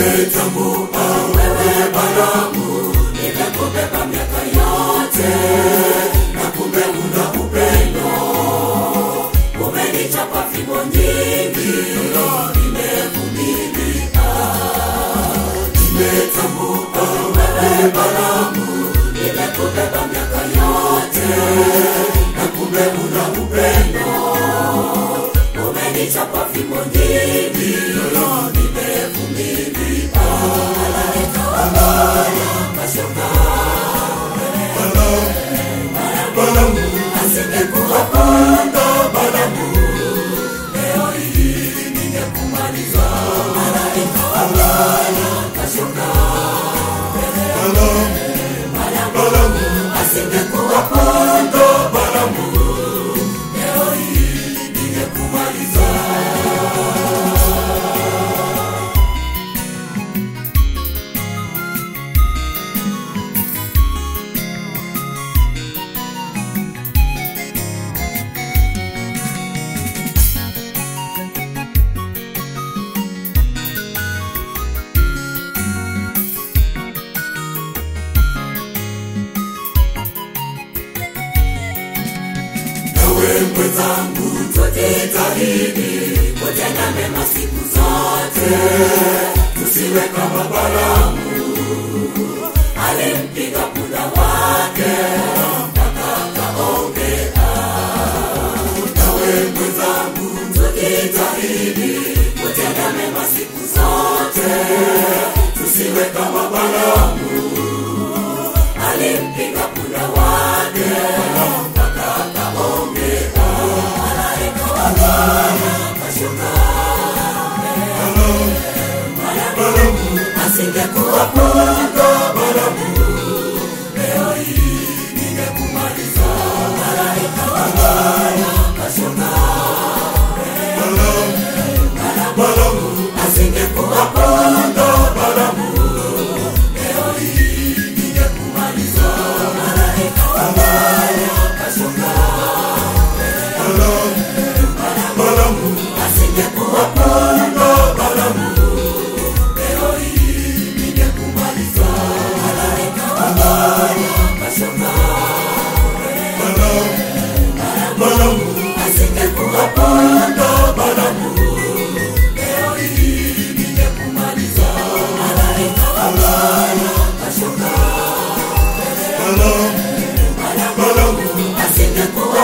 Nimetambua wewe Balamu, nimekubeba miaka yote, na kumbe una upendo. Umenichapa fimbo nyingi, nimevumilia. Nimetambua wewe Balamu, nimekubeba miaka yote, na kumbe una upendo. Umenichapa fimbo nyingi, mwenzangu, tujitahidi kutenda mema siku zote, tusiwe kama Balamu. Alimpiga punda wake mpaka akaongea. Nawe mwenzangu, tujitahidi kutenda mema siku zote, tusiwe kama Balamu. Alimpiga punda wake mpaka akaongea. Asingekuwa punda Balamu, leo hii ningekumaliza. Malaika wa Bwana kashuka. Balamu asingekuwa punda Balamu, leo hii ningekumaliza. Malaika wa Bwana kashuka. Balamu asingekuwa punda Balamu, leo hii ningekumaliza. Malaika wa Bwana kashuka. Balamu asingekuwa punda Balamu, leo hii ningekumaliza. Malaika wa Bwana kashuka. Balamu asingekuwa